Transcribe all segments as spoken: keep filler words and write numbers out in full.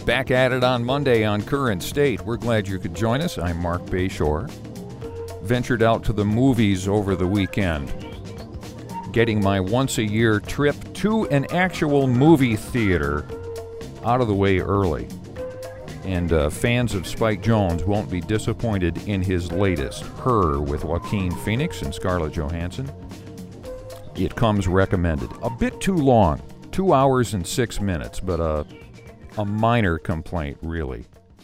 Back at it on Monday on Current State. We're glad you could join us. I'm Mark Bayshore. Ventured out to the movies over the weekend, getting my once-a-year trip to an actual movie theater out of the way early. And uh, fans of Spike Jonze won't be disappointed in his latest, Her, with Joaquin Phoenix and Scarlett Johansson. It comes recommended. A bit too long, two hours and six minutes, but a, a minor complaint, really.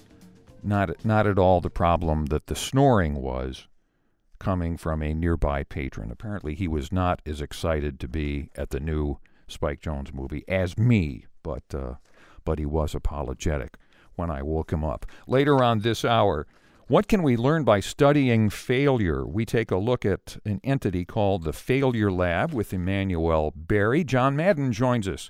Not, not at all the problem that the snoring was, coming from a nearby patron. Apparently he was not as excited to be at the new Spike Jonze movie as me, but uh, but he was apologetic when I woke him up. Later on this hour, what can we learn by studying failure? We take a look at an entity called the Failure Lab with Emmanuel Berry. John Madden joins us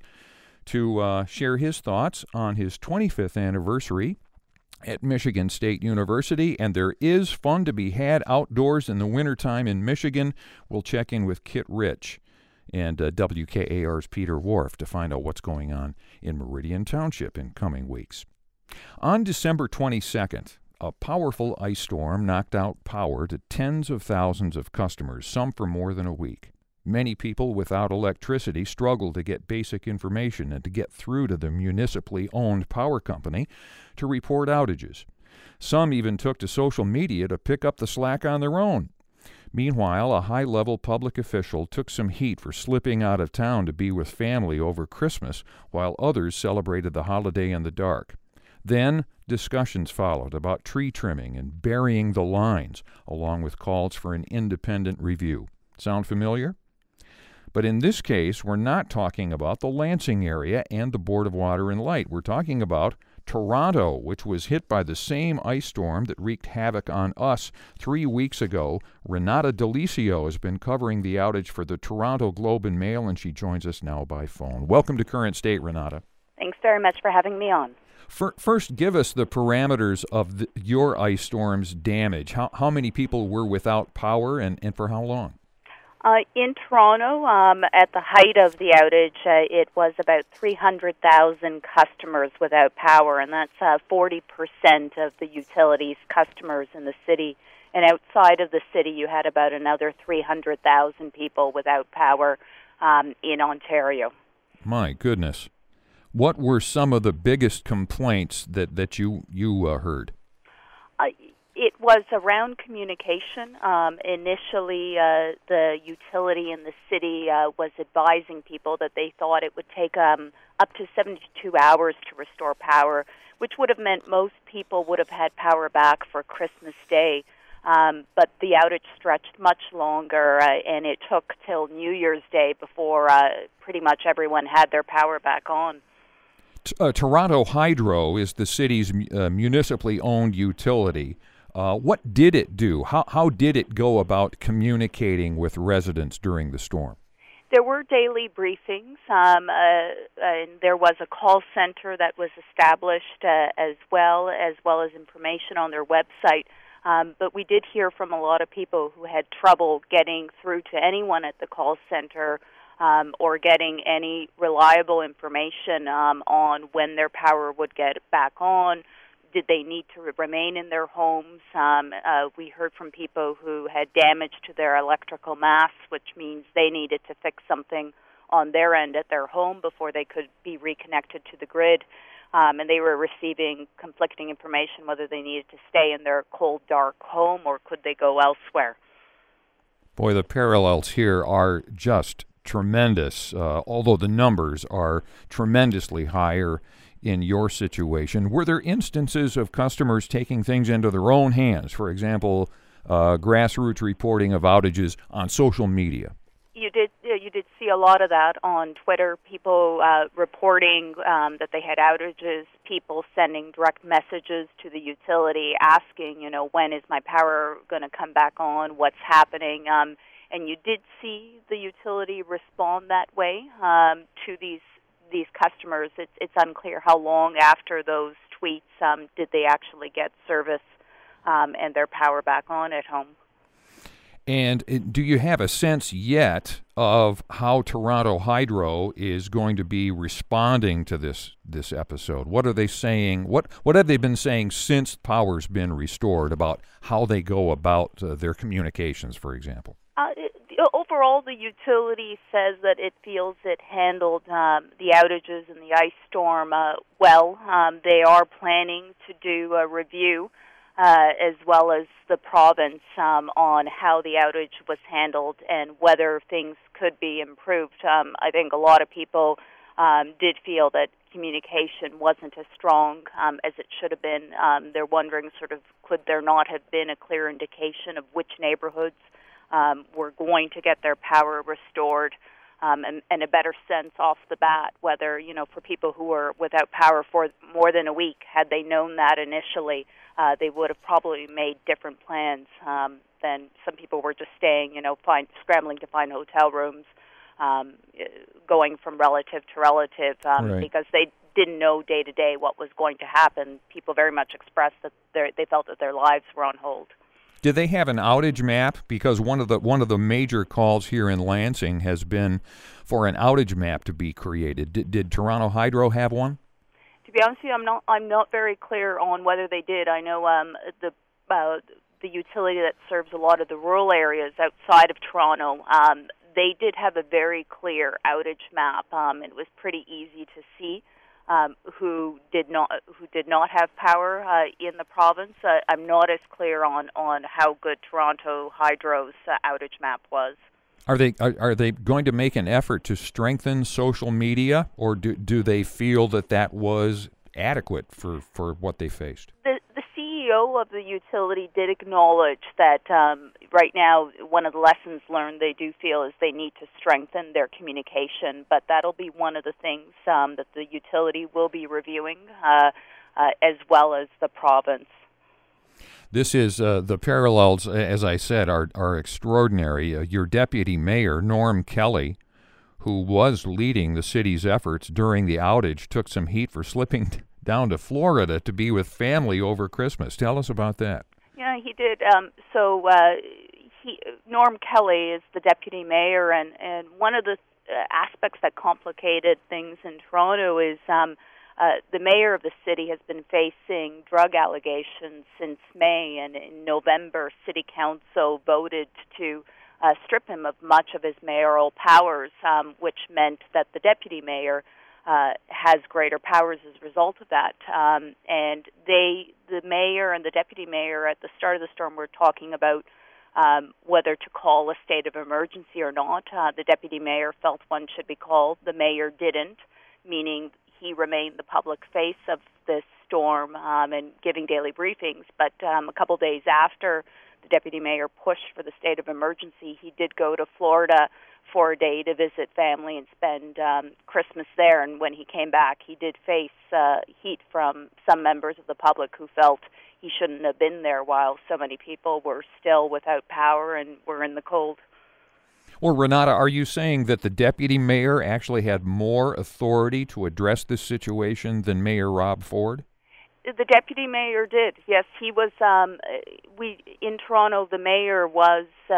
to uh, share his thoughts on his twenty-fifth anniversary at Michigan State University, and there is fun to be had outdoors in the wintertime in Michigan. We'll check in with Kit Rich and uh, W K A R's Peter Wharf to find out what's going on in Meridian Township in coming weeks. On December twenty-second, a powerful ice storm knocked out power to tens of thousands of customers, some for more than a week. Many people without electricity struggled to get basic information and to get through to the municipally owned power company to report outages. Some even took to social media to pick up the slack on their own. Meanwhile, a high-level public official took some heat for slipping out of town to be with family over Christmas, while others celebrated the holiday in the dark. Then, discussions followed about tree trimming and burying the lines, along with calls for an independent review. Sound familiar? But in this case, we're not talking about the Lansing area and the Board of Water and Light. We're talking about Toronto, which was hit by the same ice storm that wreaked havoc on us three weeks ago. Renata Delicio has been covering the outage for the Toronto Globe and Mail, and she joins us now by phone. Welcome to Current State, Renata. Thanks very much for having me on. First, give us the parameters of the, your ice storm's damage. How, how many people were without power, and, and for how long? Uh, in Toronto, um, at the height of the outage, uh, it was about three hundred thousand customers without power, and that's uh, forty percent of the utilities customers in the city. And outside of the city, you had about another three hundred thousand people without power um, in Ontario. My goodness. What were some of the biggest complaints that, that you, you uh, heard? Uh, It was around communication. Um, initially, uh, the utility in the city uh, was advising people that they thought it would take um, up to seventy-two hours to restore power, which would have meant most people would have had power back for Christmas Day. Um, but the outage stretched much longer, uh, and it took till New Year's Day before uh, pretty much everyone had their power back on. Uh, Toronto Hydro is the city's uh, municipally owned utility. Uh, what did it do? How, how did it go about communicating with residents during the storm? There were daily briefings, um, uh, and there was a call center that was established uh, as well, as well as information on their website. Um, but we did hear from a lot of people who had trouble getting through to anyone at the call center um, or getting any reliable information um, on when their power would get back on. Did they need to remain in their homes? Um, uh, we heard from people who had damage to their electrical masts, which means they needed to fix something on their end at their home before they could be reconnected to the grid. Um, and they were receiving conflicting information whether they needed to stay in their cold, dark home or could they go elsewhere. Boy, the parallels here are just tremendous, uh, although the numbers are tremendously higher in your situation. Were there instances of customers taking things into their own hands? For example, uh, grassroots reporting of outages on social media? You did. You did see a lot of that on Twitter. People uh, reporting um, that they had outages. People sending direct messages to the utility, asking, you know, when is my power going to come back on? What's happening? Um, and you did see the utility respond that way um, to these these customers. It's, it's unclear how long after those tweets um, did they actually get service um, and their power back on at home. And it, do you have a sense yet of how Toronto Hydro is going to be responding to this this episode? What are they saying? What what have they been saying since power's been restored about how they go about uh, their communications, for example? Uh, it, overall, the utility says that it feels it handled um, the outages and the ice storm uh, well. Um, they are planning to do a review Uh, as well as the province um, on how the outage was handled and whether things could be improved. Um, I think a lot of people um, did feel that communication wasn't as strong um, as it should have been. Um, they're wondering sort of could there not have been a clear indication of which neighborhoods um, were going to get their power restored um, and, and a better sense off the bat whether, you know, for people who were without power for more than a week, had they known that initially, Uh, they would have probably made different plans um, than some people were just staying, you know, find, scrambling to find hotel rooms, um, going from relative to relative um, right. because they didn't know day to day what was going to happen. People very much expressed that they felt that their lives were on hold. Did they have an outage map? Because one of the one of the major calls here in Lansing has been for an outage map to be created. Did, did Toronto Hydro have one? To be honest with you, I'm not. I'm not very clear on whether they did. I know um, the uh, the utility that serves a lot of the rural areas outside of Toronto. Um, they did have a very clear outage map. Um, it was pretty easy to see um, who did not who did not have power uh, in the province. Uh, I'm not as clear on on how good Toronto Hydro's uh, outage map was. Are they are, are they going to make an effort to strengthen social media, or do do they feel that that was adequate for, for what they faced? The the C E O of the utility did acknowledge that um, right now one of the lessons learned they do feel is they need to strengthen their communication, but that'll be one of the things um, that the utility will be reviewing uh, uh, as well as the province. This is uh, the parallels, as I said, are are extraordinary. Uh, your deputy mayor, Norm Kelly, who was leading the city's efforts during the outage, took some heat for slipping t- down to Florida to be with family over Christmas. Tell us about that. Yeah, he did. Um, so uh, he, Norm Kelly is the deputy mayor, and, and one of the uh, aspects that complicated things in Toronto is um, Uh, the mayor of the city has been facing drug allegations since May, and in November, City Council voted to uh, strip him of much of his mayoral powers, um, which meant that the deputy mayor uh, has greater powers as a result of that. Um, and they, the mayor and the deputy mayor at the start of the storm were talking about um, whether to call a state of emergency or not. Uh, the deputy mayor felt one should be called. The mayor didn't, meaning he remained the public face of this storm um, and giving daily briefings. But um, a couple days after the deputy mayor pushed for the state of emergency, he did go to Florida for a day to visit family and spend um, Christmas there. And when he came back, he did face uh, heat from some members of the public who felt he shouldn't have been there while so many people were still without power and were in the cold. Well, Renata, are you saying that the deputy mayor actually had more authority to address this situation than Mayor Rob Ford? The deputy mayor did. Yes, he was. Um, we in Toronto, the mayor was uh,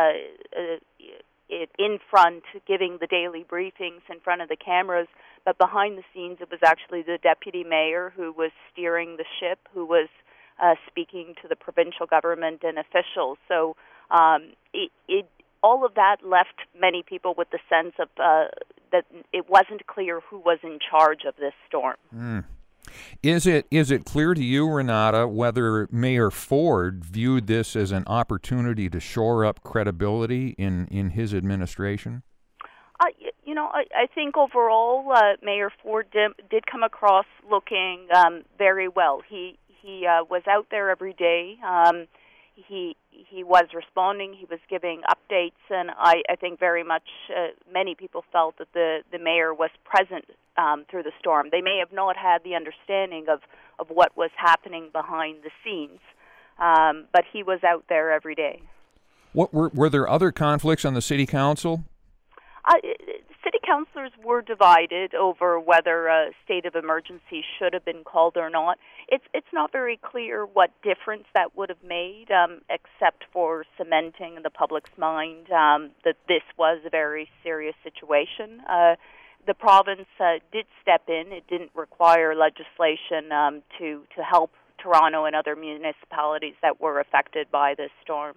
uh, in front, giving the daily briefings in front of the cameras. But behind the scenes, it was actually the deputy mayor who was steering the ship, who was uh, speaking to the provincial government and officials. So um, it. it all of that left many people with the sense of uh, that it wasn't clear who was in charge of this storm. Mm. Is it is it clear to you, Renata, whether Mayor Ford viewed this as an opportunity to shore up credibility in, in his administration? Uh, you know, I, I think overall uh, Mayor Ford did, did come across looking um, very well. He he uh, was out there every day. Um, he he was responding. He was giving updates, and I, I think very much uh, many people felt that the, the mayor was present um, through the storm. They may have not had the understanding of, of what was happening behind the scenes, um, but he was out there every day. What were were there other conflicts on the city council? Uh, city councillors lawmakers were divided over whether a state of emergency should have been called or not. It's it's not very clear what difference that would have made, um, except for cementing in the public's mind um, that this was a very serious situation. Uh, the province uh, did step in. It didn't require legislation um, to, to help Toronto and other municipalities that were affected by this storm.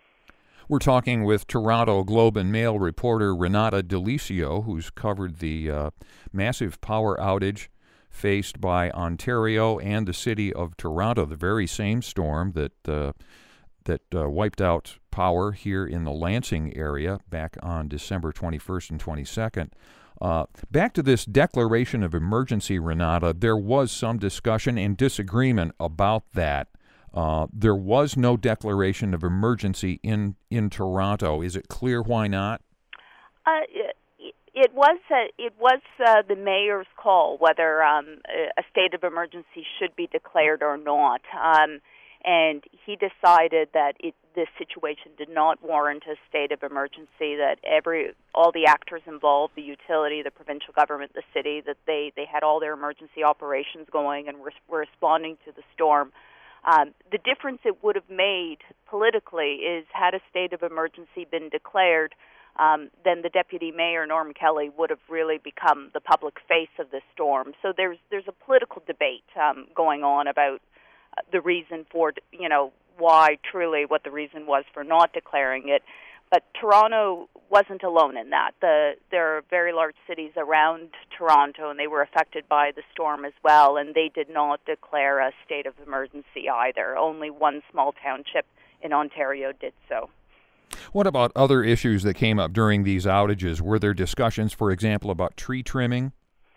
We're talking with Toronto Globe and Mail reporter Renata D'Alicio, who's covered the uh, massive power outage faced by Ontario and the city of Toronto, the very same storm that uh, that uh, wiped out power here in the Lansing area back on December twenty-first and twenty-second. Uh, back to this declaration of emergency, Renata, there was some discussion and disagreement about that. Uh, there was no declaration of emergency in, in Toronto. Is it clear why not? Uh, it, it was uh, it was uh, the mayor's call whether um, a state of emergency should be declared or not, um, and he decided that it, this situation did not warrant a state of emergency. That every all the actors involved, the utility, the provincial government, the city, that they, they had all their emergency operations going and were, were responding to the storm. Um, the difference it would have made politically is had a state of emergency been declared, um, then the deputy mayor, Norm Kelly, would have really become the public face of the storm. So there's there's a political debate um, going on about uh, the reason for, you know, why truly what the reason was for not declaring it. But Toronto wasn't alone in that. The, there are very large cities around Toronto, and they were affected by the storm as well, and they did not declare a state of emergency either. Only one small township in Ontario did so. What about other issues that came up during these outages? Were there discussions, for example, about tree trimming?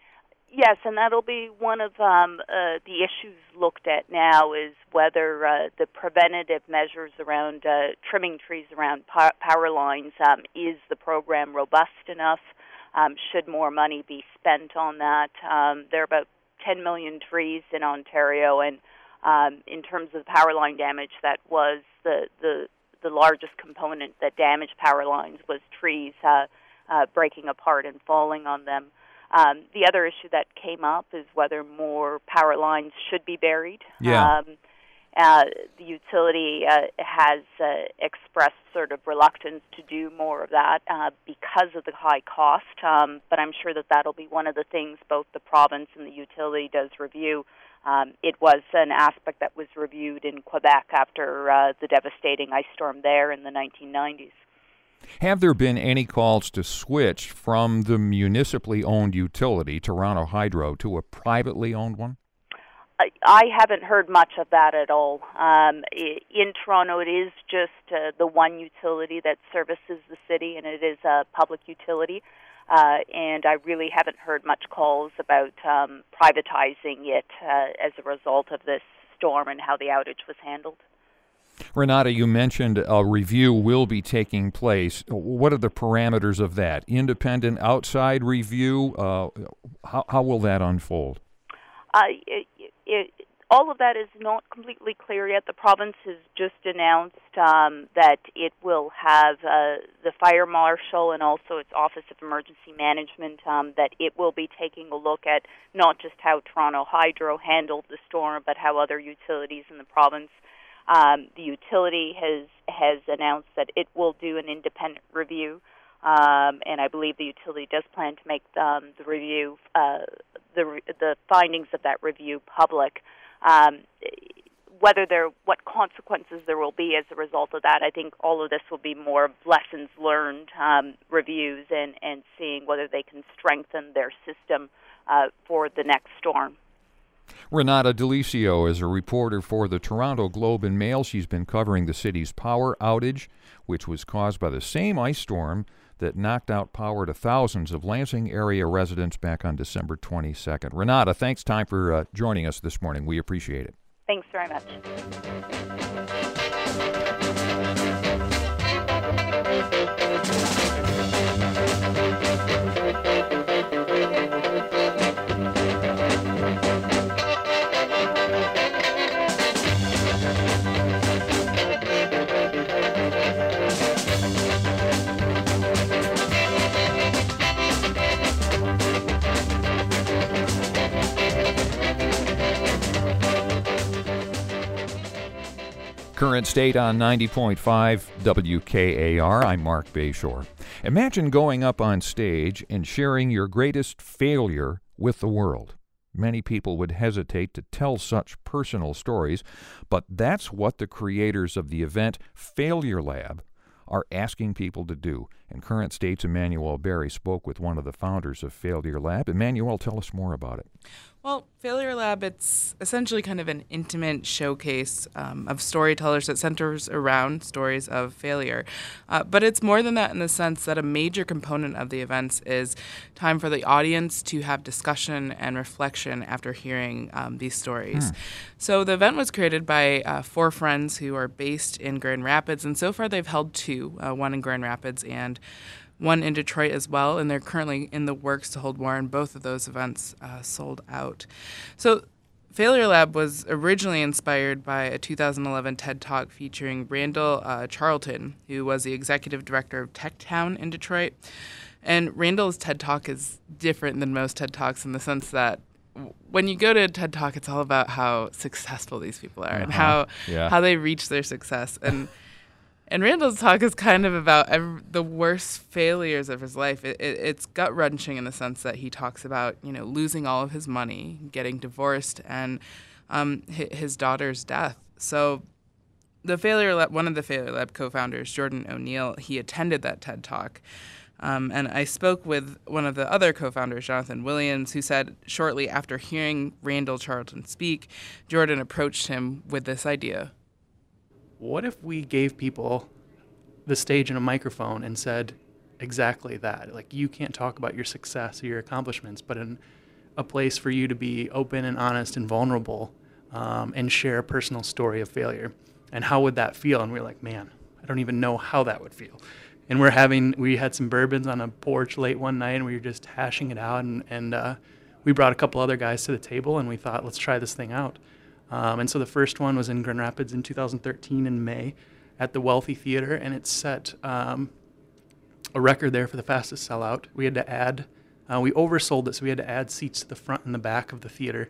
Yes, and that'll be one of um, uh, the issues looked at now is whether uh, the preventative measures around uh, trimming trees around po- power lines, um, is the program robust enough? Um, should more money be spent on that? Um, there are about ten million trees in Ontario, and um, in terms of power line damage, that was the, the, the largest component that damaged power lines was trees uh, uh, breaking apart and falling on them. Um, the other issue that came up is whether more power lines should be buried. Yeah. Um, uh, the utility uh, has uh, expressed sort of reluctance to do more of that uh, because of the high cost, um, but I'm sure that that'll be one of the things both the province and the utility does review. Um, it was an aspect that was reviewed in Quebec after uh, the devastating ice storm there in the nineteen nineties. Have there been any calls to switch from the municipally owned utility, Toronto Hydro, to a privately owned one? I haven't heard much of that at all. Um, in Toronto, it is just uh, the one utility that services the city, and it is a public utility. Uh, and I really haven't heard much calls about um, privatizing it uh, as a result of this storm and how the outage was handled. Renata, you mentioned a review will be taking place. What are the parameters of that? Independent, outside review? Uh, how, how will that unfold? Uh, it, it, all of that is not completely clear yet. The province has just announced um, that it will have uh, the fire marshal and also its Office of Emergency Management, um, that it will be taking a look at not just how Toronto Hydro handled the storm, but how other utilities in the province. Um, the utility has has announced that it will do an independent review, um, and I believe the utility does plan to make um, the review, uh, the the findings of that review public. Um, whether there, what consequences there will be as a result of that, I think all of this will be more lessons learned um, reviews and, and seeing whether they can strengthen their system uh, for the next storm. Renata D'Alicio is a reporter for the Toronto Globe and Mail. She's been covering the city's power outage, which was caused by the same ice storm that knocked out power to thousands of Lansing area residents back on December twenty-second. Renata, thanks time for uh, joining us this morning. We appreciate it. Thanks very much. Current State on ninety point five W K A R. I'm Mark Bayshore. Imagine going up on stage and sharing your greatest failure with the world. Many people would hesitate to tell such personal stories, but that's what the creators of the event Failure Lab are asking people to do. And Current State's Emmanuel Berry spoke with one of the founders of Failure Lab. Emmanuel, tell us more about it. Well, Failure Lab, it's essentially kind of an intimate showcase um, of storytellers that centers around stories of failure. Uh, but it's more than that in the sense that a major component of the events is time for the audience to have discussion and reflection after hearing um, these stories. Hmm. So the event was created by uh, four friends who are based in Grand Rapids, and so far they've held two, uh, one in Grand Rapids and one in Detroit as well, and they're currently in the works to hold more, and both of those events uh, sold out. So Failure Lab was originally inspired by a two thousand eleven TED Talk featuring Randall uh, Charlton, who was the executive director of TechTown in Detroit. And Randall's TED Talk is different than most TED Talks in the sense that when you go to a TED Talk, it's all about how successful these people are uh-huh. and how yeah. how they reach their success. And And Randall's talk is kind of about every, the worst failures of his life. It, it, it's gut-wrenching in the sense that he talks about, you know, losing all of his money, getting divorced, and um, his daughter's death. So the Failure Lab, one of the Failure Lab co-founders, Jordan O'Neill, he attended that TED Talk. Um, and I spoke with one of the other co-founders, Jonathan Williams, who said shortly after hearing Randall Charlton speak, Jordan approached him with this idea. What if we gave people the stage and a microphone and said exactly that? Like, you can't talk about your success or your accomplishments, but in a place for you to be open and honest and vulnerable um, and share a personal story of failure. And how would that feel? And we we're like, man, I don't even know how that would feel. And we're having, we had some bourbons on a porch late one night, and we were just hashing it out. And, and uh, we brought a couple other guys to the table, and we thought, let's try this thing out. Um, and so the first one was in Grand Rapids in two thousand thirteen in May at the Wealthy Theater, and it set um, a record there for the fastest sellout. We had to add, uh, we oversold it, so we had to add seats to the front and the back of the theater.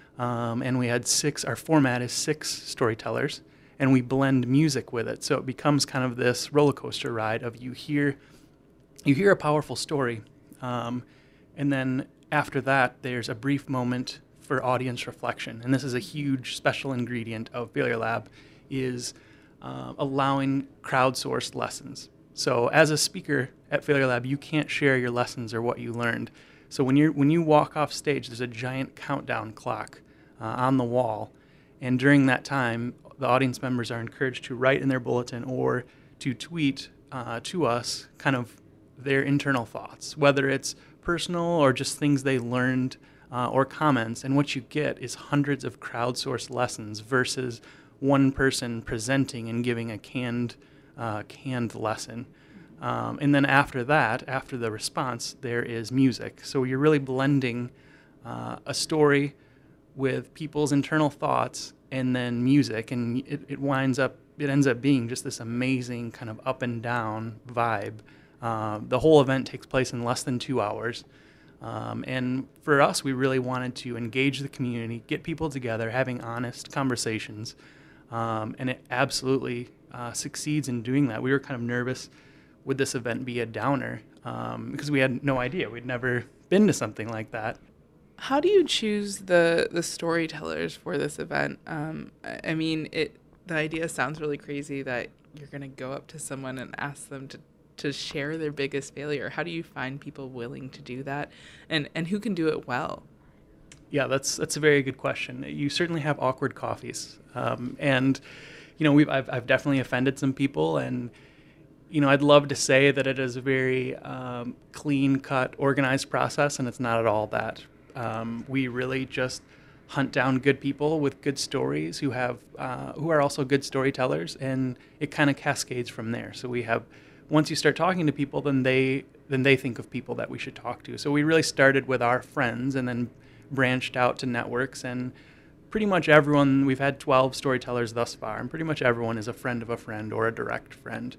Um, and we had six, our format is six storytellers, and we blend music with it. So it becomes kind of this roller coaster ride of you hear, you hear a powerful story, um, and then after that, there's a brief moment for audience reflection. And this is a huge special ingredient of Failure Lab, is uh, allowing crowdsourced lessons. So as a speaker at Failure Lab, you can't share your lessons or what you learned. So when you when you walk off stage, there's a giant countdown clock uh, on the wall. And during that time, the audience members are encouraged to write in their bulletin or to tweet uh, to us kind of their internal thoughts, whether it's personal or just things they learned Uh, or comments, and what you get is hundreds of crowdsourced lessons versus one person presenting and giving a canned uh, canned lesson. Um, and then after that, after the response, there is music. So you're really blending uh, a story with people's internal thoughts and then music, and it, it winds up, it ends up being just this amazing kind of up and down vibe. Uh, the whole event takes place in less than two hours. Um, and for us, we really wanted to engage the community, get people together, having honest conversations, um, and it absolutely uh, succeeds in doing that. We were kind of nervous, would this event be a downer? Um, because we had no idea. We'd never been to something like that. How do you choose the, the storytellers for this event? Um, I, I mean, it the idea sounds really crazy that you're going to go up to someone and ask them to to share their biggest failure. How do you find people willing to do that, and and who can do it well? Yeah, that's that's a very good question. You certainly have awkward coffees, um, and you know we've I've, I've definitely offended some people, and you know I'd love to say that it is a very um, clean cut, organized process, and it's not at all that. Um, we really just hunt down good people with good stories who have uh, who are also good storytellers, and it kind of cascades from there. So we have. Once you start talking to people, then they then they think of people that we should talk to. So we really started with our friends and then branched out to networks, and pretty much everyone, we've had twelve storytellers thus far, and pretty much everyone is a friend of a friend or a direct friend.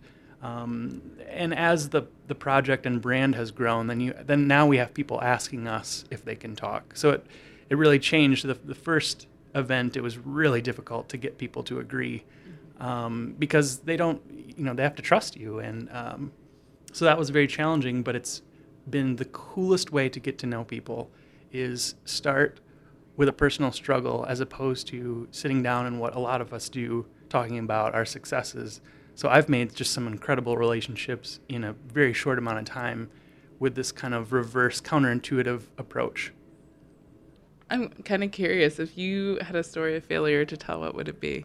Um, and as the, the project and brand has grown, then you then now we have people asking us if they can talk. So it, it really changed. The, the first event, it was really difficult to get people to agree. um, because they don't, you know, they have to trust you. And um, so that was very challenging, but it's been the coolest way to get to know people is start with a personal struggle as opposed to sitting down and what a lot of us do, talking about our successes. So I've made just some incredible relationships in a very short amount of time with this kind of reverse counterintuitive approach. I'm kind of curious, if you had a story of failure to tell, what would it be?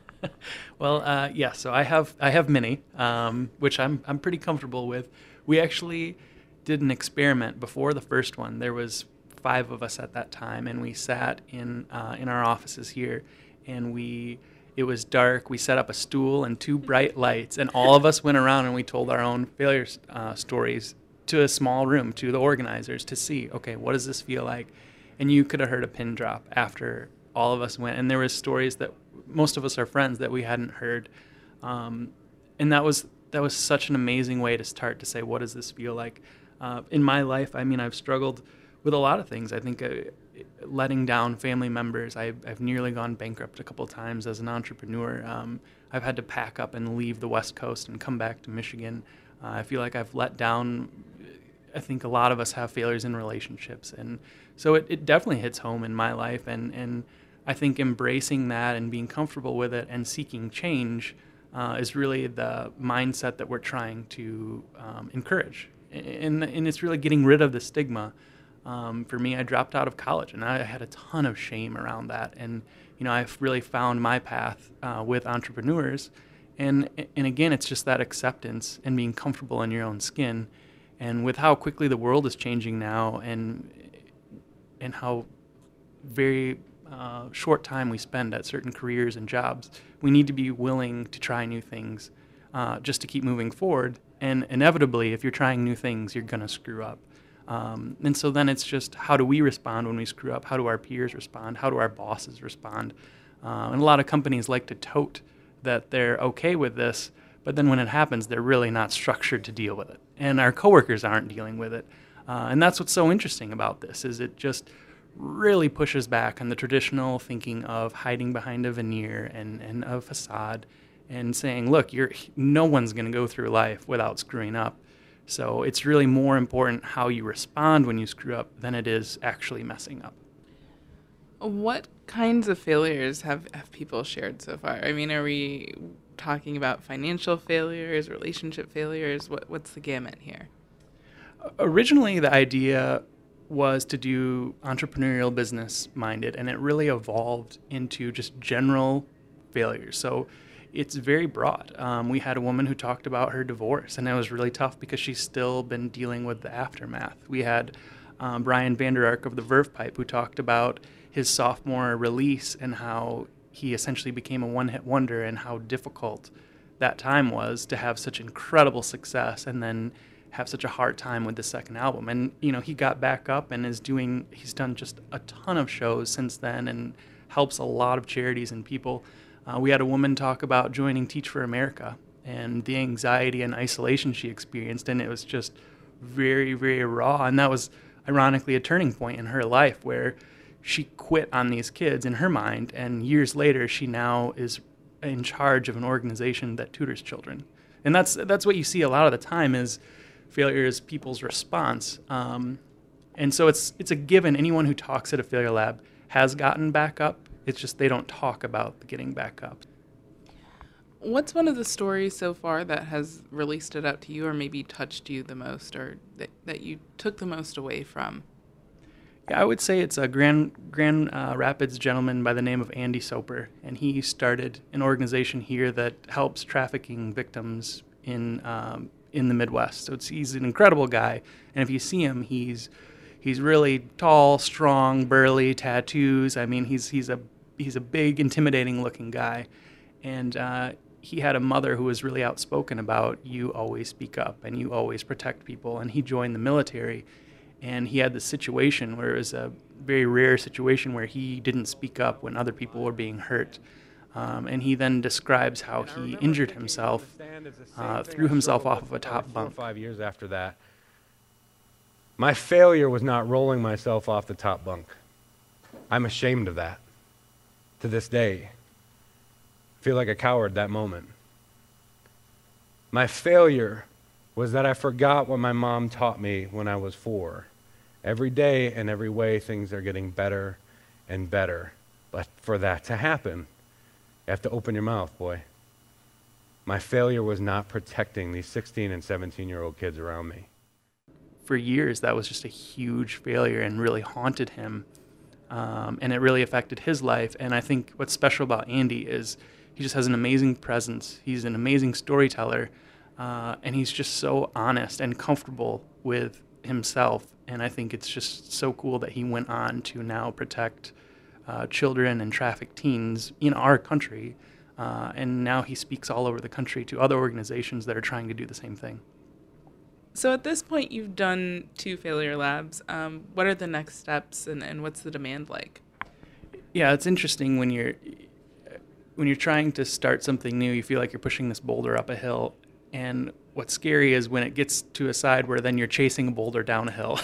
Well, uh, yeah, so I have I have many, um, which I'm I'm pretty comfortable with. We actually did an experiment before the first one. There was five of us at that time, and we sat in uh, in our offices here, and we it was dark. We set up a stool and two bright lights, and all of us went around and we told our own failure uh, stories to a small room, to the organizers, to see, okay, what does this feel like? And you could have heard a pin drop after all of us went, and there was stories that most of us are friends that we hadn't heard, um, and that was that was such an amazing way to start to say, what does this feel like? Uh, in my life, I mean, I've struggled with a lot of things. I think uh, letting down family members. I've, I've nearly gone bankrupt a couple of times as an entrepreneur. Um, I've had to pack up and leave the West Coast and come back to Michigan. Uh, I feel like I've let down. I think a lot of us have failures in relationships, and so it, it definitely hits home in my life. And, and I think embracing that and being comfortable with it and seeking change uh, is really the mindset that we're trying to um, encourage. And, and it's really getting rid of the stigma. Um, for me, I dropped out of college, and I had a ton of shame around that. And you know, I've really found my path uh, with entrepreneurs. And and again, it's just that acceptance and being comfortable in your own skin. And with how quickly the world is changing now, and and how very uh, short time we spend at certain careers and jobs, we need to be willing to try new things uh, just to keep moving forward. And inevitably, if you're trying new things, you're going to screw up. Um, and so then it's just, how do we respond when we screw up? How do our peers respond? How do our bosses respond? Uh, and a lot of companies like to tote that they're okay with this, but then when it happens, they're really not structured to deal with it. And our coworkers aren't dealing with it. Uh, and that's what's so interesting about this, is it just really pushes back on the traditional thinking of hiding behind a veneer and, and a facade and saying, look, you're, no one's going to go through life without screwing up. So it's really more important how you respond when you screw up than it is actually messing up. What kinds of failures have, have people shared so far? I mean, are we talking about financial failures, relationship failures? What what's the gamut here? Originally, the idea was to do entrepreneurial business minded, and it really evolved into just general failures. So it's very broad. Um, we had a woman who talked about her divorce, and it was really tough because she's still been dealing with the aftermath. We had um, Brian Vander Ark of the Verve Pipe, who talked about his sophomore release and how he essentially became a one-hit wonder and how difficult that time was to have such incredible success and then have such a hard time with the second album. And, you know, he got back up and is doing, he's done just a ton of shows since then and helps a lot of charities and people. Uh, we had a woman talk about joining Teach for America and the anxiety and isolation she experienced, and it was just very, very raw. And that was ironically a turning point in her life where she quit on these kids in her mind, and years later she now is in charge of an organization that tutors children. And that's that's what you see a lot of the time, is failure is people's response. Um, and so it's it's a given. Anyone who talks at a failure lab has gotten back up. It's just they don't talk about the getting back up. What's one of the stories so far that has really stood out to you or maybe touched you the most, or that, that you took the most away from? Yeah, I would say it's a Grand, Grand uh, Rapids gentleman by the name of Andy Soper, and he started an organization here that helps trafficking victims in um, in the Midwest. So it's, he's an incredible guy, and if you see him, he's he's really tall, strong, burly, tattoos. I mean, he's he's a he's a big, intimidating-looking guy, and uh, he had a mother who was really outspoken about, you always speak up and you always protect people, and he joined the military. And he had this situation where it was a very rare situation where he didn't speak up when other people were being hurt. Um, and he then describes how he injured himself, uh, threw himself off of a top bunk. Four or five years after that, my failure was not rolling myself off the top bunk. I'm ashamed of that to this day. feel like a coward that moment. My failure was that I forgot what my mom taught me when I was four. Every day and every way, things are getting better and better. But for that to happen, you have to open your mouth, boy. My failure was not protecting these sixteen and seventeen-year-old kids around me. For years, that was just a huge failure and really haunted him. Um, and it really affected his life. And I think what's special about Andy is he just has an amazing presence. He's an amazing storyteller. Uh, and he's just so honest and comfortable with himself. And I think it's just so cool that he went on to now protect uh, children and trafficked teens in our country. Uh, and now he speaks all over the country to other organizations that are trying to do the same thing. So at this point, you've done two failure labs. Um, what are the next steps, and, and what's the demand like? Yeah, it's interesting when you're when you're trying to start something new. You feel like you're pushing this boulder up a hill, and what's scary is when it gets to a side where then you're chasing a boulder down a hill.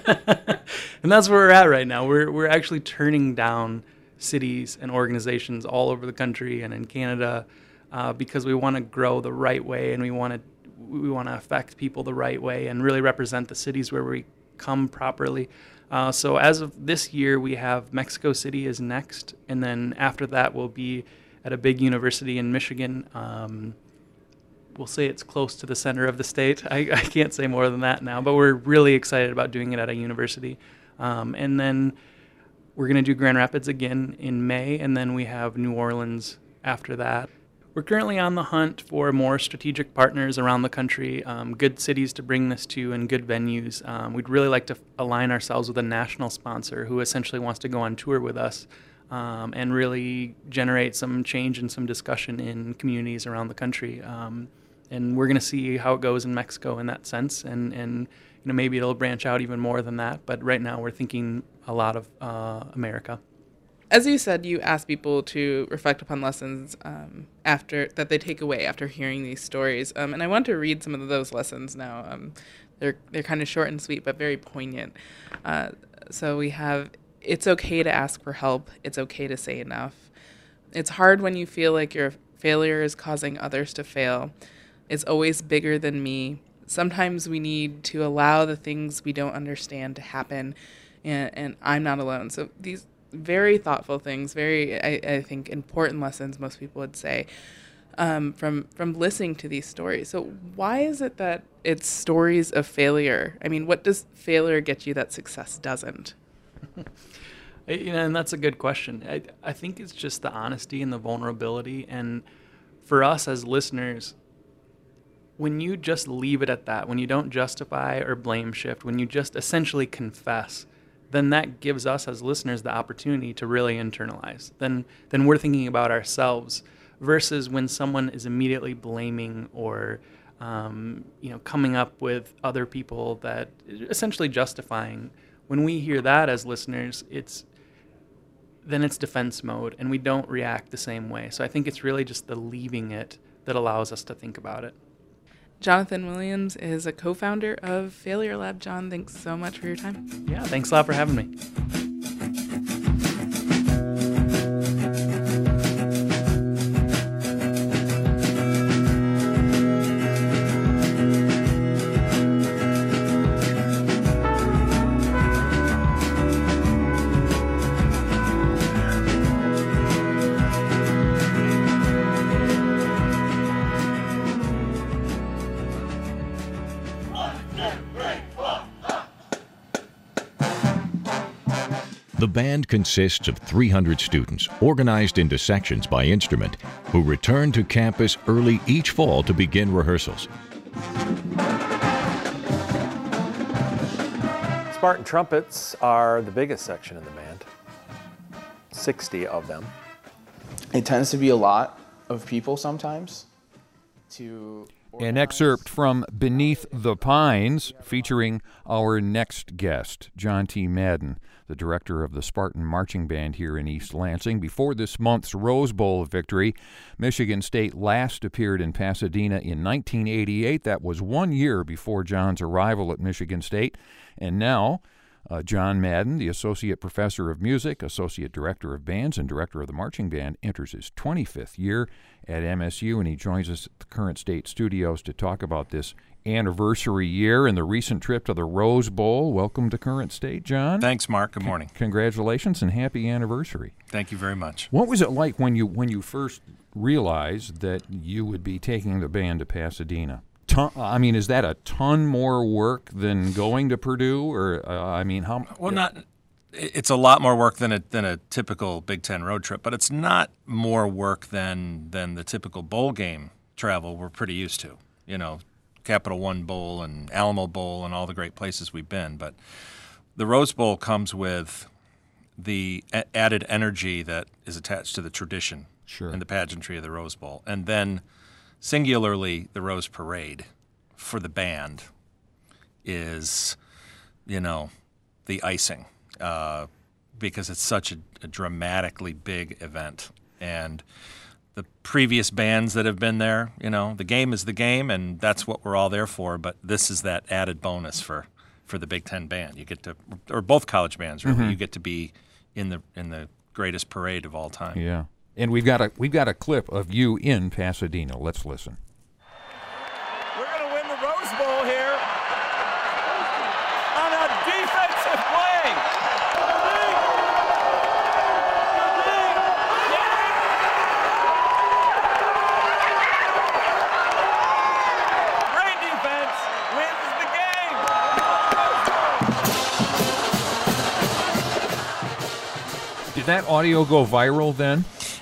And that's where we're at right now. We're we're actually turning down cities and organizations all over the country and in Canada uh, because we want to grow the right way, and we want to we want to affect people the right way and really represent the cities where we come properly. Uh, so as of this year, we have Mexico City is next, and then after that we'll be at a big university in Michigan. Um, we'll say it's close to the center of the state. I, I can't say more than that now, but we're really excited about doing it at a university. Um, and then we're going to do Grand Rapids again in May, and then we have New Orleans after that. We're currently on the hunt for more strategic partners around the country, um, good cities to bring this to and good venues. Um, we'd really like to f- align ourselves with a national sponsor who essentially wants to go on tour with us um, and really generate some change and some discussion in communities around the country. Um, and we're going to see how it goes in Mexico in that sense, and, and you know maybe it'll branch out even more than that. But right now we're thinking a lot of uh, America. As you said, you ask people to reflect upon lessons um, after that they take away after hearing these stories, um, and I want to read some of those lessons now. Um, they're they're kind of short and sweet, but very poignant. Uh, so we have: it's okay to ask for help. It's okay to say enough. It's hard when you feel like your failure is causing others to fail. It's always bigger than me. Sometimes we need to allow the things we don't understand to happen, and, and I'm not alone. So these. Very thoughtful things, very, I, I think, important lessons, most people would say, um, from from listening to these stories. So why is it that it's stories of failure? I mean, what does failure get you that success doesn't? You know, and that's a good question. I, I think it's just the honesty and the vulnerability. And for us as listeners, when you just leave it at that, when you don't justify or blame shift, when you just essentially confess, then that gives us as listeners the opportunity to really internalize. Then then we're thinking about ourselves versus when someone is immediately blaming or um, you know coming up with other people that essentially justifying. When we hear that as listeners, it's then it's defense mode, and we don't react the same way. So I think it's really just the leaving it that allows us to think about it. Jonathan Williams is a co-founder of Failure Lab. John, thanks so much for your time. Yeah, thanks a lot for having me. The band consists of three hundred students, organized into sections by instrument, who return to campus early each fall to begin rehearsals. Spartan trumpets are the biggest section in the band, sixty of them. It tends to be a lot of people sometimes. To An excerpt from Beneath the Pines, featuring our next guest, John T. Madden, the director of the Spartan Marching Band here in East Lansing. Before this month's Rose Bowl victory, Michigan State last appeared in Pasadena in nineteen eighty-eight. That was one year before John's arrival at Michigan State. And now, Uh, John Madden, the Associate Professor of Music, Associate Director of Bands, and Director of the Marching Band, enters his twenty-fifth year at M S U, and he joins us at the Current State Studios to talk about this anniversary year and the recent trip to the Rose Bowl. Welcome to Current State, John. Thanks, Mark. Good morning. C- congratulations and happy anniversary. Thank you very much. What was it like when you when you first realized that you would be taking the band to Pasadena? Ton, I mean, is that a ton more work than going to Purdue, or uh, I mean, how? Well, not. It's a lot more work than a than a typical Big Ten road trip, but it's not more work than than the typical bowl game travel we're pretty used to. You know, Capital One Bowl and Alamo Bowl and all the great places we've been. But the Rose Bowl comes with the a- added energy that is attached to the tradition sure. and the pageantry of the Rose Bowl, and then singularly the Rose Parade for the band is, you know, the icing. Uh, because it's such a, a dramatically big event. And the previous bands that have been there, you know, the game is the game, and that's what we're all there for, but this is that added bonus for, for the Big Ten band. You get to, or both college bands, really, mm-hmm. you get to be in the in the greatest parade of all time. Yeah. And we've got a we've got a clip of you in Pasadena. Let's listen. We're going to win the Rose Bowl here on a defensive play. Did that audio go viral then?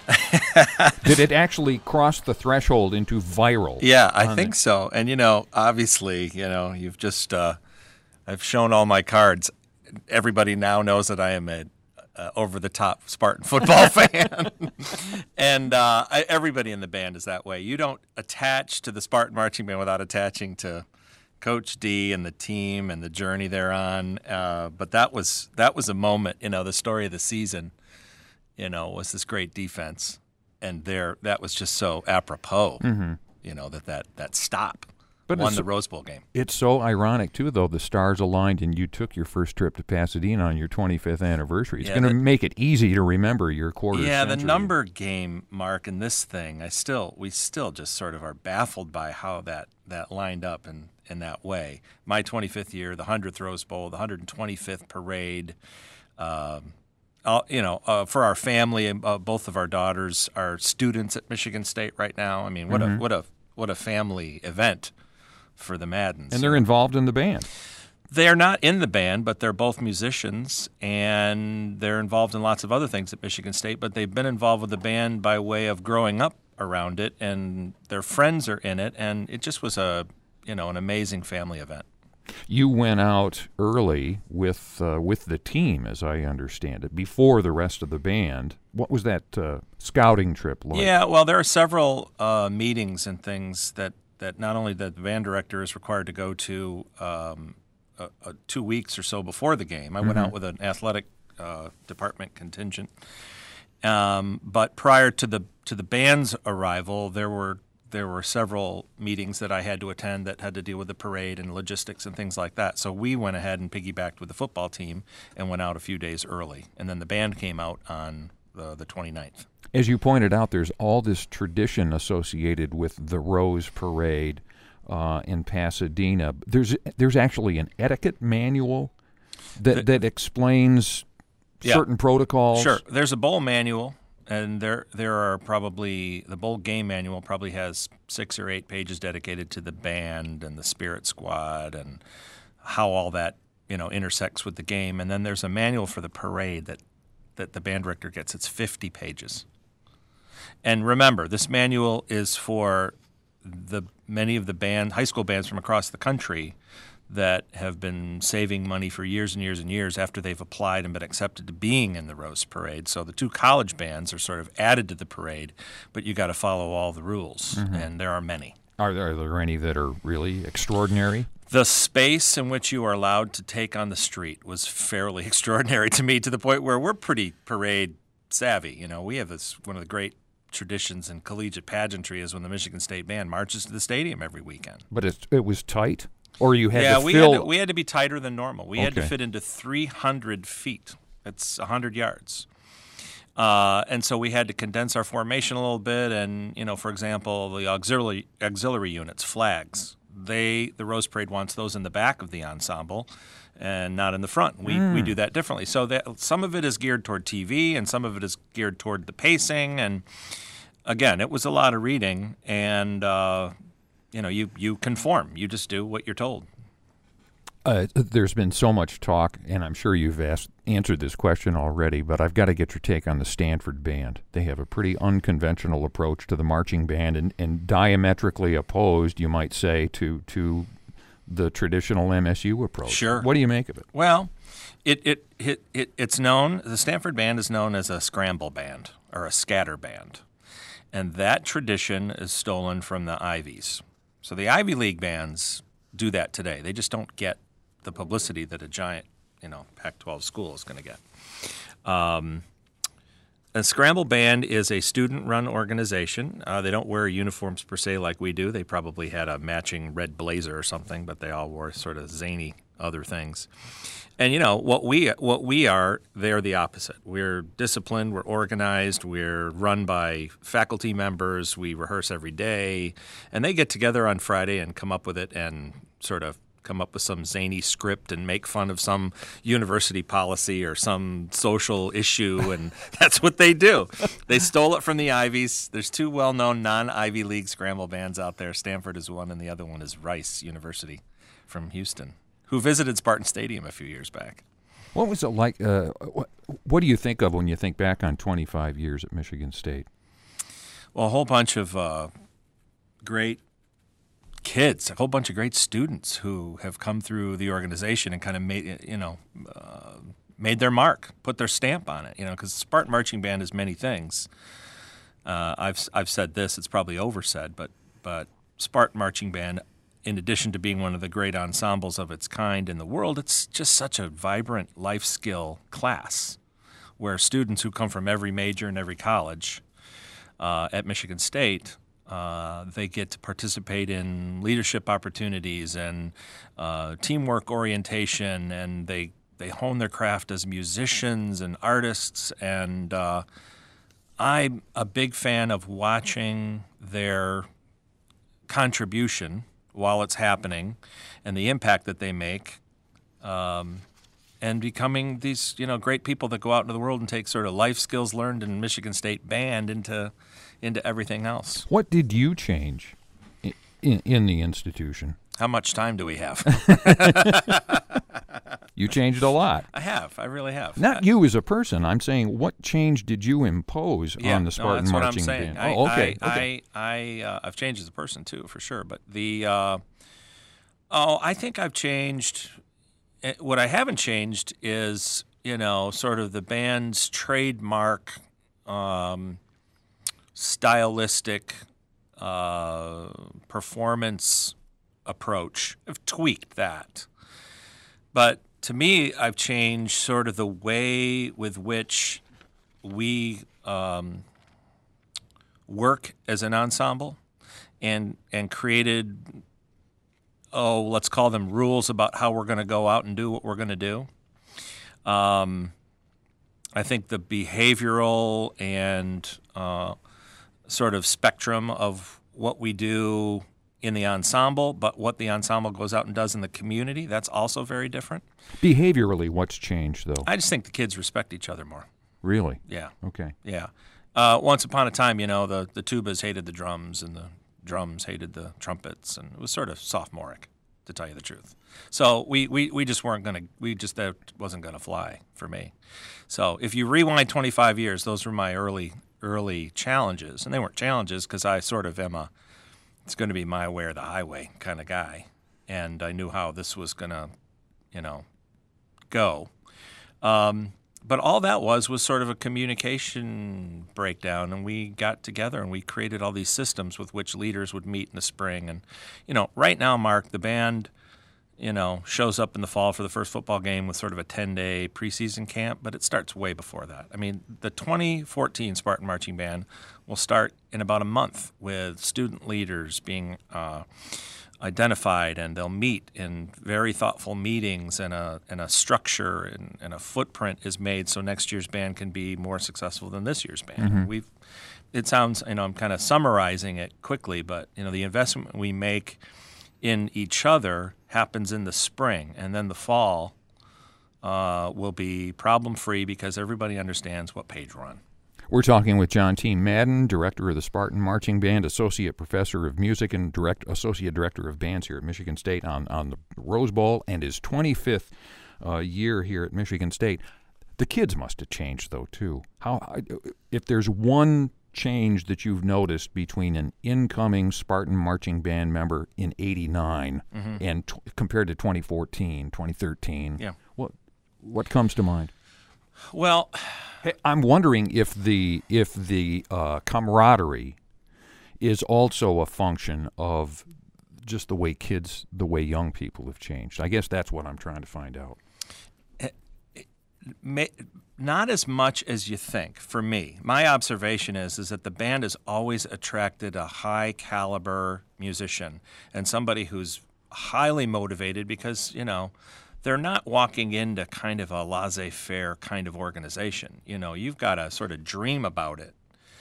Did it actually cross the threshold into viral? Yeah, I think the- so. And, you know, obviously, you know, you've just, uh, I've shown all my cards. Everybody now knows that I am a uh, over-the-top Spartan football fan. And uh, I, everybody in the band is that way. You don't attach to the Spartan Marching Band without attaching to Coach D and the team and the journey they're on. Uh, but that was that was a moment, you know, the story of the season, you know, was this great defense. And there, that was just so apropos, mm-hmm. you know, that that, that stop but won the Rose Bowl game. It's so ironic, too, though, the stars aligned and you took your first trip to Pasadena on your twenty-fifth anniversary. It's yeah, going to make it easy to remember your quarter Yeah, century. the number game, Mark, in this thing, I still, we still just sort of are baffled by how that, that lined up in, in that way. My twenty-fifth year, the hundredth Rose Bowl, the one hundred twenty-fifth parade, um, Uh, you know, uh, for our family, uh, both of our daughters are students at Michigan State right now. I mean, what mm-hmm. a what a what a family event for the Maddens. And they're involved in the band. They're not in the band, but they're both musicians, and they're involved in lots of other things at Michigan State. But they've been involved with the band by way of growing up around it, and their friends are in it, and it just was a you know an amazing family event. You went out early with uh, with the team, as I understand it, before the rest of the band. What was that uh, scouting trip like? Yeah, well, there are several uh, meetings and things that, that not only the band director is required to go to um, uh, uh, two weeks or so before the game. I mm-hmm. went out with an athletic uh, department contingent, um, but prior to the to the band's arrival, there were. There were several meetings that I had to attend that had to deal with the parade and logistics and things like that. So we went ahead and piggybacked with the football team and went out a few days early. And then the band came out on the, the twenty-ninth. As you pointed out, there's all this tradition associated with the Rose Parade uh, in Pasadena. There's there's actually an etiquette manual that, the, that explains yeah, certain protocols. Sure. There's a bowl manual. And there there are probably, the bowl game manual probably has six or eight pages dedicated to the band and the spirit squad and how all that, you know, intersects with the game. And then there's a manual for the parade that, that the band director gets. It's fifty pages. And remember, this manual is for the many of the band, high school bands from across the country that have been saving money for years and years and years after they've applied and been accepted to being in the Rose Parade. So the two college bands are sort of added to the parade, but you got to follow all the rules, mm-hmm. and there are many. Are there, are there any that are really extraordinary? The space in which you are allowed to take on the street was fairly extraordinary to me, to the point where we're pretty parade savvy. You know, we have this one of the great traditions in collegiate pageantry is when the Michigan State Band marches to the stadium every weekend. But it, it was tight? Or you had yeah, to we fill... had to, we had to be tighter than normal. We had to Okay. fit into three hundred feet. That's one hundred yards. Uh, and so we had to condense our formation a little bit. And, you know, for example, the auxiliary auxiliary units, flags, they the Rose Parade wants those in the back of the ensemble and not in the front. We we Mm. do that differently. So that some of it is geared toward T V and some of it is geared toward the pacing. And again, it was a lot of reading. And, uh, you know, you, you conform. You just do what you're told. Uh, there's been so much talk, and I'm sure you've asked, answered this question already, but I've got to get your take on the Stanford Band. They have a pretty unconventional approach to the marching band and, and diametrically opposed, you might say, to to the traditional M S U approach. Sure. What do you make of it? Well, it, it, it, it it's known, the Stanford Band is known as a scramble band or a scatter band. And that tradition is stolen from the Ivies. So the Ivy League bands do that today. They just don't get the publicity that a giant, you know, Pac twelve school is going to get. Um, a Scramble Band is a student-run organization. Uh, they don't wear uniforms per se like we do. They probably had a matching red blazer or something, but they all wore sort of zany other things. And you know what we what we are, they're the opposite. We're disciplined, we're organized, we're run by faculty members. We rehearse every day, and they get together on Friday and come up with it and sort of come up with some zany script and make fun of some university policy or some social issue, and that's what they do. They stole it from the Ivies. There's two well-known non-Ivy League scramble bands out there. Stanford is one, and the other one is Rice University from Houston, who visited Spartan Stadium a few years back. What was it like? Uh, what, what do you think of when you think back on twenty-five years at Michigan State? Well, a whole bunch of uh, great kids, a whole bunch of great students who have come through the organization and kind of made, you know, uh, made their mark, put their stamp on it. You know, because Spartan Marching Band is many things. Uh, I've I've said this; it's probably oversaid, but but Spartan Marching Band, in addition to being one of the great ensembles of its kind in the world, it's just such a vibrant life skill class where students who come from every major and every college uh, at Michigan State, uh, they get to participate in leadership opportunities and uh, teamwork orientation, and they, they hone their craft as musicians and artists. And uh, I'm a big fan of watching their contribution while it's happening and the impact that they make, um, and becoming these, you know, great people that go out into the world and take sort of life skills learned in Michigan State Band into into everything else. What did you change in, in, in the institution? How much time do we have? You changed a lot. I have. I really have. Not you as a person. I'm saying, what change did you impose Yeah, on the no, Spartan that's what I'm Marching saying. Band? I, Oh, okay. I, okay. I, I, uh, I've changed as a person too, for sure. But the, uh, oh, I think I've changed. eh, What I haven't changed is, you know, sort of the band's trademark, um, stylistic, uh, performance approach. I've tweaked that. But to me, I've changed sort of the way with which we um, work as an ensemble, and and created, oh, let's call them rules about how we're going to go out and do what we're going to do. Um, I think the behavioral and uh, sort of spectrum of what we do in the ensemble, but what the ensemble goes out and does in the community, that's also very different. Behaviorally, what's changed, though? I just think the kids respect each other more. Really? Yeah. Okay. Yeah. Uh, once upon a time, you know, the, the tubas hated the drums and the drums hated the trumpets, and it was sort of sophomoric, to tell you the truth. So we, we, we just weren't going to, we just, that wasn't going to fly for me. So if you rewind twenty-five years, those were my early, early challenges. And they weren't challenges because I sort of am a, it's going to be my way or the highway kind of guy. And I knew how this was going to, you know, go. Um, but all that was was sort of a communication breakdown, and we got together and we created all these systems with which leaders would meet in the spring. And, you know, right now, Mark, the band, you know, shows up in the fall for the first football game with sort of a ten-day preseason camp, but it starts way before that. I mean, the twenty fourteen Spartan Marching Band will start in about a month with student leaders being uh, identified, and they'll meet in very thoughtful meetings, and a and a structure and, and a footprint is made so next year's band can be more successful than this year's band. Mm-hmm. We've it sounds, you know, I'm kind of summarizing it quickly, but you know, the investment we make in each other happens in the spring, and then the fall uh, will be problem-free because everybody understands what page we're on. We're talking with John T. Madden, director of the Spartan Marching Band, associate professor of music, and direct associate director of bands here at Michigan State on, on the Rose Bowl, and his twenty-fifth uh, year here at Michigan State. The kids must have changed, though, too. How, if there's one change that you've noticed between an incoming Spartan Marching Band member in eighty-nine mm-hmm. and t- compared to twenty fourteen, twenty thirteen, yeah. what what comes to mind? Well, hey, I'm wondering if the if the uh, camaraderie is also a function of just the way kids, the way young people have changed. I guess that's what I'm trying to find out. May, not as much as you think, for me. My observation is is that the band has always attracted a high-caliber musician and somebody who's highly motivated because, you know, they're not walking into kind of a laissez-faire kind of organization. You know, you've got to sort of dream about it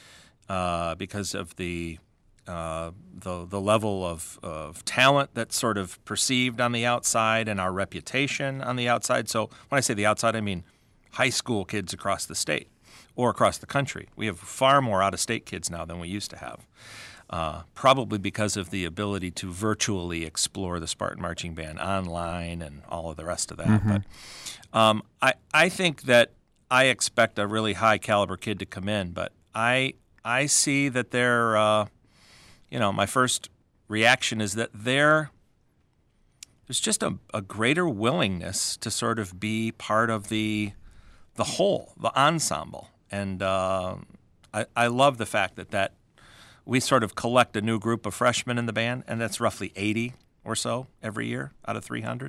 uh, because of the uh, the the level of, of talent that's sort of perceived on the outside and our reputation on the outside. So when I say the outside, I mean high school kids across the state or across the country. We have far more out-of-state kids now than we used to have, uh, probably because of the ability to virtually explore the Spartan Marching Band online and all of the rest of that. Mm-hmm. But um, I, I think that I expect a really high-caliber kid to come in, but I I see that they're, uh, you know, my first reaction is that they're there's just a, a greater willingness to sort of be part of the the whole, the ensemble. And uh, I, I love the fact that, that we sort of collect a new group of freshmen in the band, and that's roughly eighty or so every year out of three hundred.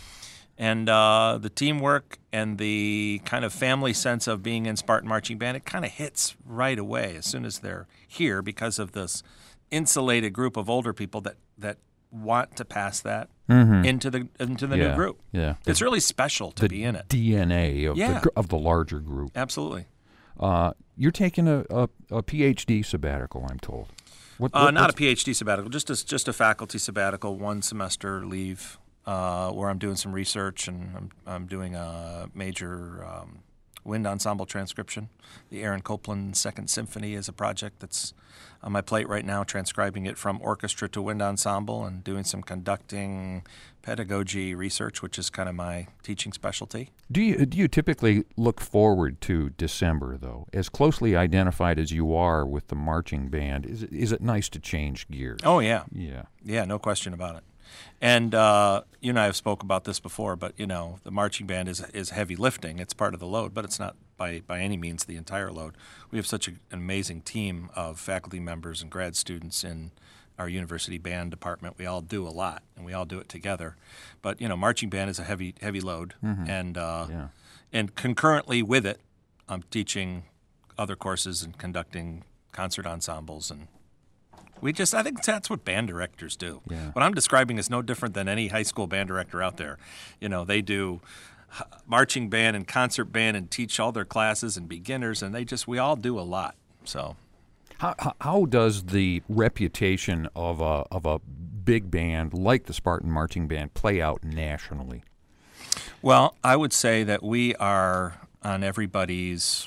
And uh, the teamwork and the kind of family sense of being in Spartan Marching Band, it kind of hits right away as soon as they're here because of this insulated group of older people that, that want to pass that mm-hmm. into the into the yeah, new group. Yeah, it's the, really special to be in it. D N A of yeah. the of the larger group. Absolutely. Uh, you're taking a, a, a PhD sabbatical, I'm told. What, uh, what, not a PhD sabbatical, just a, just a faculty sabbatical, one semester leave, uh, where I'm doing some research and I'm I'm doing a major um, wind ensemble transcription. The Aaron Copland Second Symphony is a project that's on my plate right now, transcribing it from orchestra to wind ensemble and doing some conducting pedagogy research, which is kind of my teaching specialty. Do you do you typically look forward to December, though? As closely identified as you are with the marching band, is it, is it nice to change gears? Oh, yeah. Yeah. Yeah, no question about it. And uh, you and I have spoke about this before, but, you know, the marching band is is heavy lifting. It's part of the load, but it's not by, by any means the entire load. We have such a, an amazing team of faculty members and grad students in our university band department. We all do a lot, and we all do it together. But, you know, marching band is a heavy heavy load. Mm-hmm. And, uh, yeah. and concurrently with it, I'm teaching other courses and conducting concert ensembles and We just, I think that's what band directors do. Yeah. What I'm describing is no different than any high school band director out there. You know, they do marching band and concert band and teach all their classes and beginners, and they just, we all do a lot. So, how how, how does the reputation of a of a big band like the Spartan Marching Band play out nationally? Well, I would say that we are on everybody's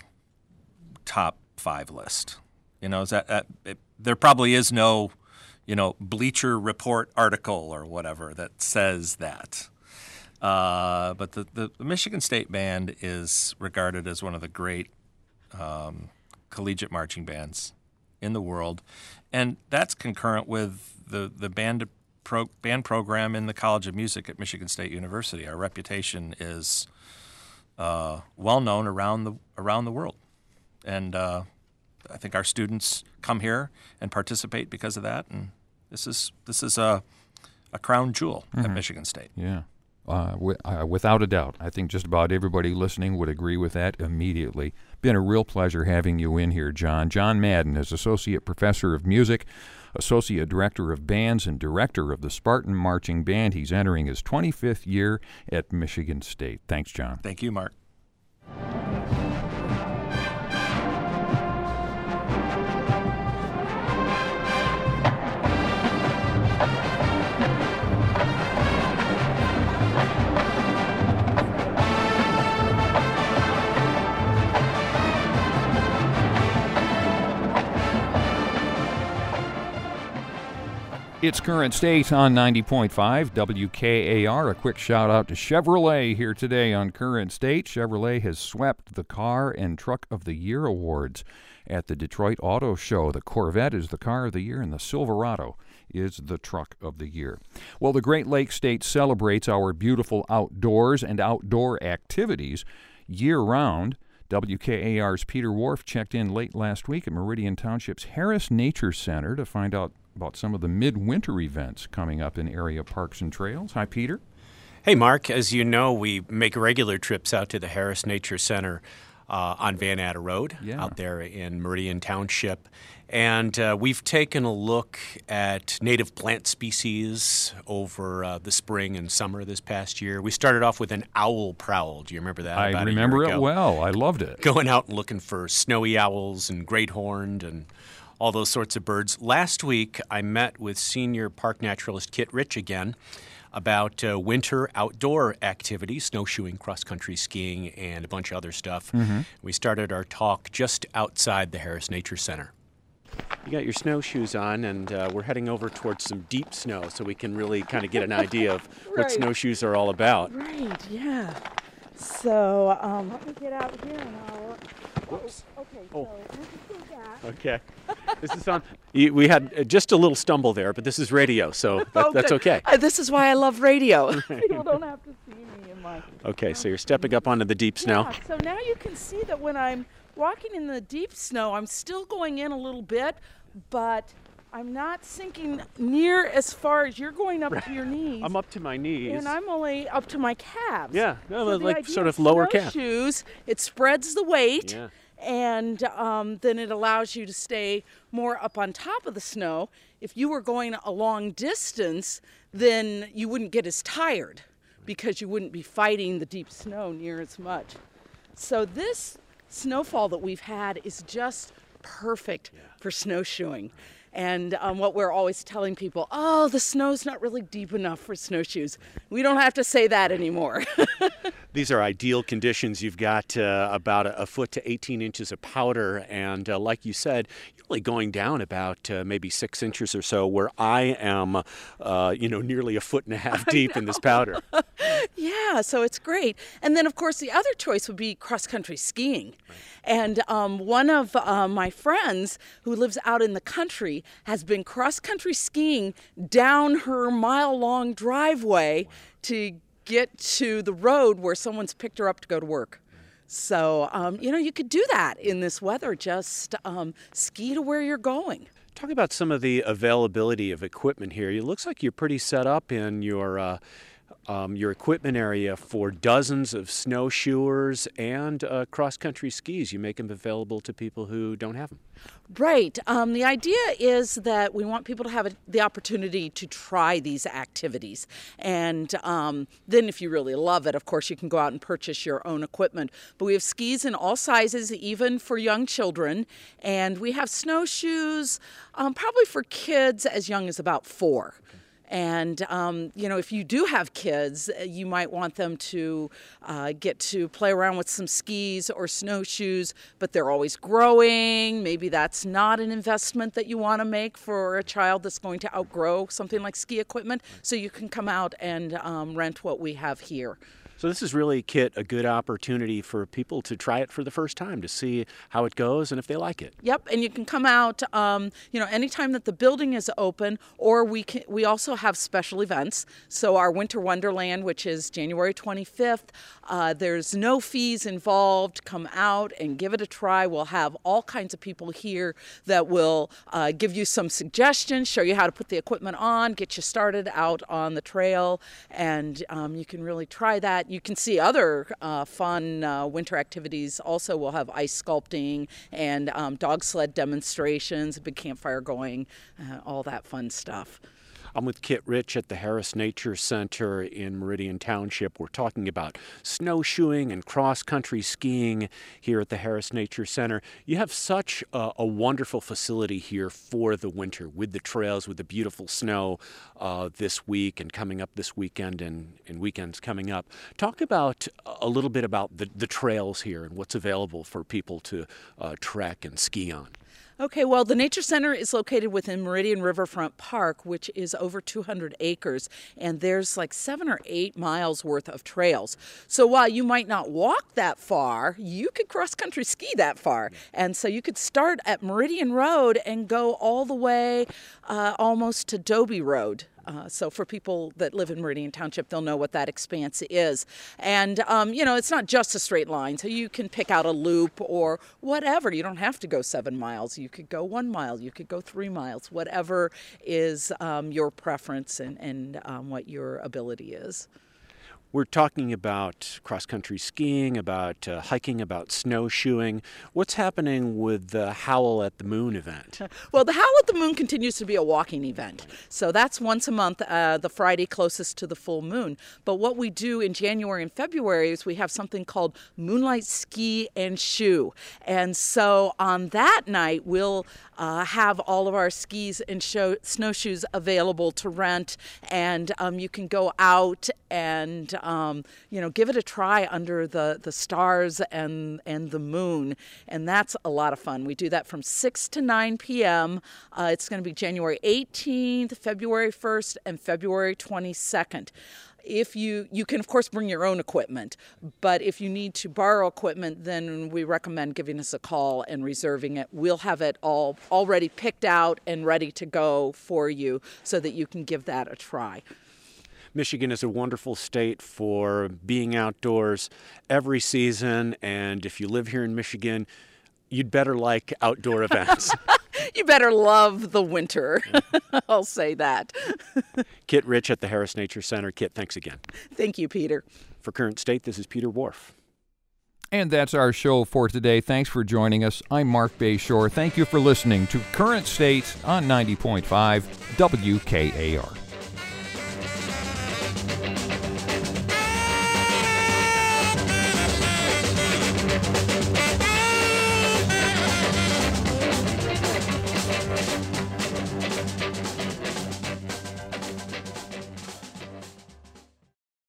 top five list. You know, is that, that it, there probably is no, you know, Bleacher Report article or whatever that says that. Uh, but the, the, the Michigan State Band is regarded as one of the great um, collegiate marching bands in the world, and that's concurrent with the the band pro, band program in the College of Music at Michigan State University. Our reputation is uh, well known around the around the world, and uh, I think our students come here and participate because of that. And this is this is a a crown jewel mm-hmm. at Michigan State. Yeah. Uh, w- uh, without a doubt. I think just about everybody listening would agree with that immediately. Been a real pleasure having you in here, John. John Madden is Associate Professor of Music Associate Director of Bands and Director of the Spartan Marching Band. He's entering his twenty-fifth year at Michigan State. Thanks, John. Thank you, Mark. It's Current State on ninety point five W K A R. A quick shout out to Chevrolet here today on Current State. Chevrolet has swept the Car and Truck of the Year awards at the Detroit Auto Show. The Corvette is the Car of the Year and the Silverado is the Truck of the Year. Well, the Great Lakes State celebrates our beautiful outdoors and outdoor activities year-round. W K A R's Peter Wharf checked in late last week at Meridian Township's Harris Nature Center to find out about some of the midwinter events coming up in area parks and trails. Hi, Peter. Hey, Mark. As you know, we make regular trips out to the Harris Nature Center uh, on Van Atta Road, yeah. out there in Meridian Township. And uh, we've taken a look at native plant species over uh, the spring and summer this past year. We started off with an owl prowl. Do you remember that? I about remember a year it ago? well. I loved it. Going out and looking for snowy owls and great horned and all those sorts of birds. Last week, I met with senior park naturalist Kit Rich again about uh, winter outdoor activities, snowshoeing, cross-country skiing, and a bunch of other stuff. Mm-hmm. We started our talk just outside the Harris Nature Center. You got your snowshoes on, and uh, we're heading over towards some deep snow so we can really kind of get an idea of Right. what snowshoes are all about. Right, yeah. So um, let me get out here and I'll... Whoops. Okay, Oh. so you can see that. Okay. This is on. You- We had uh, just a little stumble there, but this is radio, so that, that's good. okay. Uh, this is why I love radio. People don't have to see me in my... Okay, so you're stepping up onto the deep snow. Yeah, so now you can see that when I'm walking in the deep snow, I'm still going in a little bit, but I'm not sinking near as far as you're going up to your knees. I'm up to my knees. And I'm only up to my calves. Yeah, no, So the like idea sort of lower calf. snowshoes, it spreads the weight, Yeah. and um, then it allows you to stay more up on top of the snow. If you were going a long distance, then you wouldn't get as tired because you wouldn't be fighting the deep snow near as much. So this snowfall that we've had is just perfect for snowshoeing. And um, what we're always telling people, oh, the snow's not really deep enough for snowshoes. We don't have to say that anymore. These are ideal conditions. You've got uh, about a, a foot to eighteen inches of powder, and uh, like you said, you're only going down about uh, maybe six inches or so, where I am, uh, you know, nearly a foot and a half deep in this powder. Yeah, so it's great. And then, of course, the other choice would be cross-country skiing. And um, one of uh, my friends who lives out in the country has been cross-country skiing down her mile-long driveway to get to the road where someone's picked her up to go to work. So, um, you know, you could do that in this weather. Just um, ski to where you're going. Talk about some of the availability of equipment here. It looks like you're pretty set up in your uh, um, your equipment area for dozens of snowshoers and uh, cross-country skis. You make them available to people who don't have them. Right. Um, the idea is that we want people to have a, the opportunity to try these activities. And um, then if you really love it, of course, you can go out and purchase your own equipment. But we have skis in all sizes, even for young children. And we have snowshoes, um, probably for kids as young as about four. And, um, you know, if you do have kids, you might want them to uh, get to play around with some skis or snowshoes, but they're always growing. Maybe that's not an investment that you want to make for a child that's going to outgrow something like ski equipment. So you can come out and um, rent what we have here. So this is really, Kit, a good opportunity for people to try it for the first time, to see how it goes and if they like it. Yep, and you can come out, um, you know, anytime that the building is open, or we can, we also have special events. So our Winter Wonderland, which is January twenty-fifth, uh, there's no fees involved. Come out and give it a try. We'll have all kinds of people here that will uh, give you some suggestions, show you how to put the equipment on, get you started out on the trail, and um, you can really try that. that. You can see other uh, fun uh, winter activities. Also, we'll have ice sculpting and um, dog sled demonstrations, a big campfire going, uh, all that fun stuff. I'm with Kit Rich at the Harris Nature Center in Meridian Township. We're talking about snowshoeing and cross-country skiing here at the Harris Nature Center. You have such a, a wonderful facility here for the winter with the trails, with the beautiful snow uh, this week and coming up this weekend and, and weekends coming up. Talk about a little bit about the, the trails here and what's available for people to uh, trek and ski on. Okay, well, the Nature Center is located within Meridian Riverfront Park, which is over two hundred acres, and there's like seven or eight miles worth of trails. So while you might not walk that far, you could cross-country ski that far. And so you could start at Meridian Road and go all the way uh, almost to Dobie Road. Uh, so for people that live in Meridian Township, they'll know what that expanse is. And, um, you know, it's not just a straight line, so you can pick out a loop or whatever. You don't have to go seven miles. You could go one mile. You could go three miles, whatever is um, your preference and, and um, what your ability is. We're talking about cross-country skiing, about uh, hiking, about snowshoeing. What's happening with the Howl at the Moon event? Well, the Howl at the Moon continues to be a walking event. So that's once a month, uh, the Friday closest to the full moon. But what we do in January and February is we have something called Moonlight Ski and Shoe. And so on that night, we'll uh, have all of our skis and show, snowshoes available to rent. And um, you can go out and Um, you know, give it a try under the, the stars and, and the moon, and that's a lot of fun. We do that from six to nine p.m. Uh, it's going to be January eighteenth, February first, and February twenty-second. If you, you can, of course, bring your own equipment, but if you need to borrow equipment, then we recommend giving us a call and reserving it. We'll have it all already picked out and ready to go for you so that you can give that a try. Michigan is a wonderful state for being outdoors every season, and if you live here in Michigan, you'd better like outdoor events. You better love the winter. I'll say that. Kit Rich at the Harris Nature Center. Kit, thanks again. Thank you, Peter. For Current State, this is Peter Wharf. And that's our show for today. Thanks for joining us. I'm Mark Bayshore. Thank you for listening to Current State on ninety point five W K A R.